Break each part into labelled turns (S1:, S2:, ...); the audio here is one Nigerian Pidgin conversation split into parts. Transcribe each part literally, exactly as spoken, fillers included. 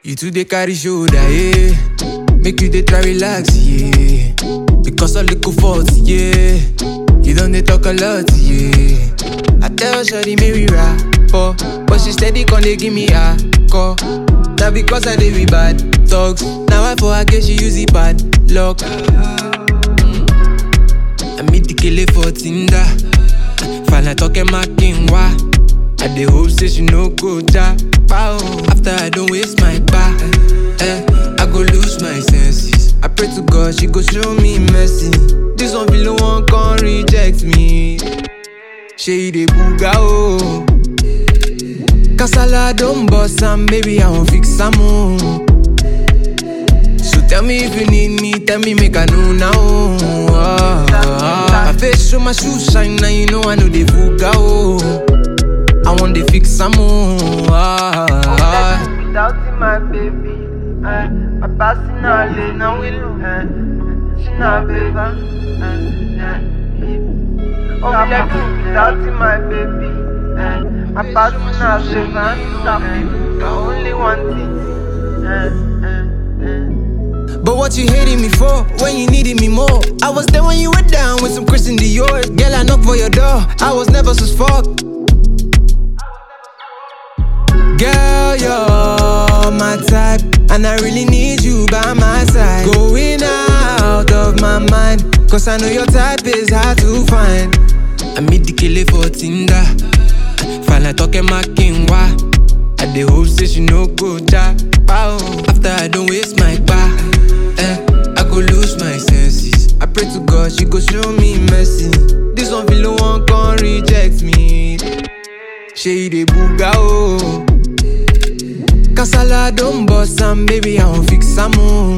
S1: You too dey carry shoulder, yeah. Make you dey try relax, yeah. Because I look fault, yeah. You don't dey talk a lot, yeah. I tell Shawty make we rap, oh, but she steady con dey give me a call. Now because I dey with bad talks, now I for her girl she use it bad luck. Mm. I meet the killer for Tinder. Finally talking my king, why? I dey hope say she no go ja. After I don't waste my bar, eh, I go lose my senses. I pray to God she go show me mercy. This one feel the one can't reject me. She dey booga oh. Kasala don't bust am, baby I won't fix am oh. So tell me if you need me, tell me make I know now oh. My face show my shoes shine, now you know I know they booga oh. I want to fix some more. Ah, ah.
S2: Without my baby, eh, my passing all day, now we lose. Eh, she not baby, eh, eh. Oh, me like without my baby, eh, my passing all day, now the only one thing. Eh, eh, eh.
S1: But what you hating me for when you needed me more? I was there when you were down with some Christian Dior. Girl, I knocked for your door. I was never so fuck. Girl, you're my type, and I really need you by my side. Going out of my mind, cause I know your type is hard to find. I meet the killer for Tinder. Finally talking my king, why? I dey hope say she no go ja. After I don't waste my bar, eh, I go lose my senses. I pray to God she go show me mercy. This one feel the one can't reject me. She dey booga oh. Kasala don't bust am, baby I won't fix am oh.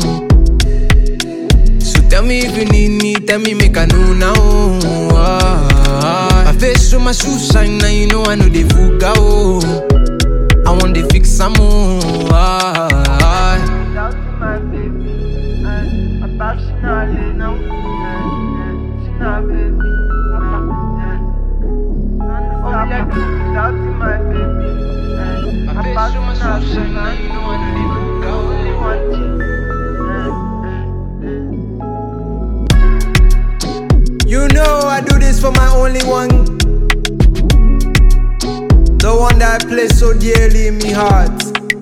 S1: So tell me if you need me, tell me make I know now oh. Ah, my face show my shoes shine, now you know I know they booga oh. I want to fix am oh. Ah,
S2: without my baby, eh, my passion all day now. Eh, eh, she not baby, eh, eh. Oh, me like without my baby, eh, my passion all day now. You know I know the only one thing.
S1: you know I do this for my only one. The one that I place so dearly in me heart.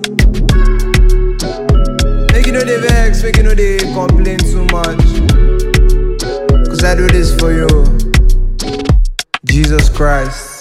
S1: Make you know they vex, make you know they complain too much. Cause I do this for you, Jesus Christ.